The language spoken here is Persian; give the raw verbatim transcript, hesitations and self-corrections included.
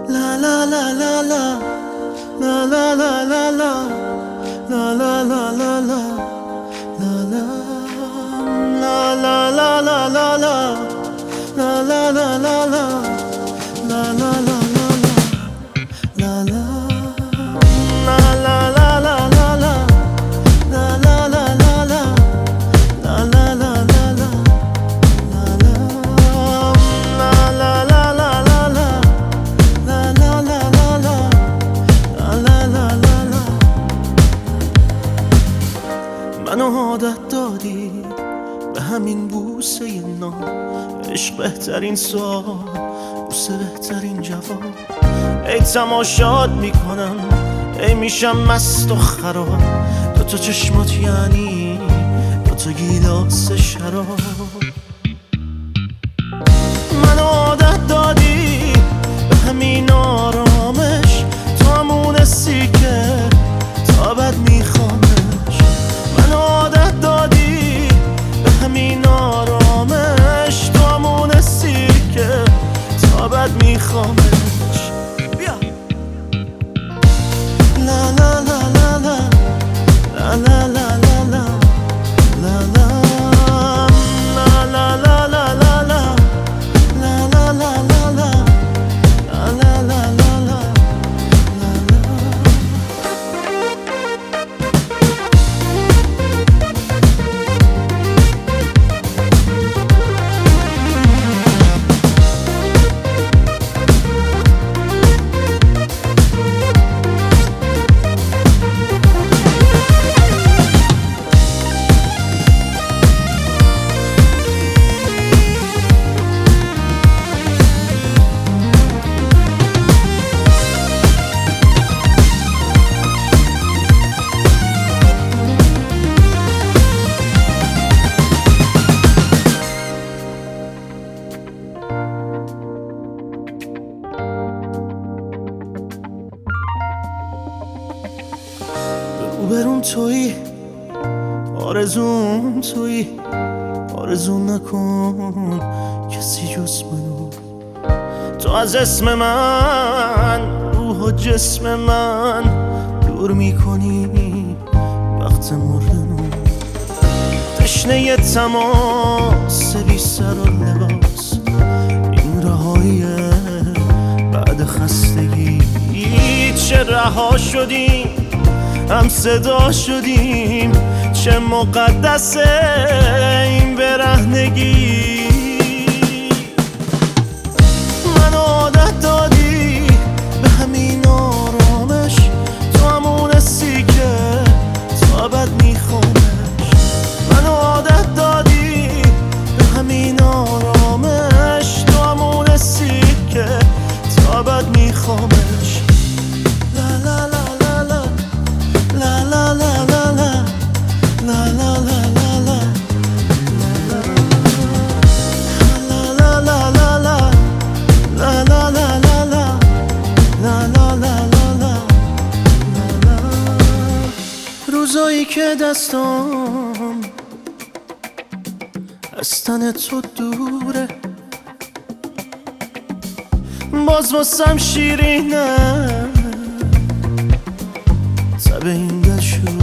La la la la la La la la la la La la la la la La la La la la la la La La la la la la La la la la La la La la la la la la La la la la la La la la la la La la La la la la la La la la la la La la la la منو عادت دادی به همین بوسه نام، عشق بهترین سوال، بوسه بهترین جواب. ای تماشات میکنم، ای میشم مست و خراب، دوتا چشمات یعنی دوتا گیلاس شراب. منو عادت دادی به همین آرامش، تو همونستی که تا بد میخوامش. منو عادت دادی به همین آرامش، تو همونستی که تا بد میخوامش. بیا لا لا لا لا لا لا لا لا لا لا لا لا لا لا لا لا La la la la la La la la la la روبرون تویی، آرزوم تویی، آرزو نکن کسی جز منو. تو از اسم من، روح و جسم من دور میکنی وقت مردنو. تشنه تماس بی سر و لباس، این رهایی بعد خستگی. چه رها شدیم، هم صدا شدیم، چه مقدسه این برهنگی. منو عادت دادی به همین آرامش، تو همونستی که تا بد میخوامش. منو عادت دادی به همین آرامش، تو همونستی که تا بد میخوامش. لا لا لا La la la la la La la la la la La la la la la La la la la la La la la la la La روزایی که دستام از تن تو دوره، باز واسم شیرینه به این دل شد.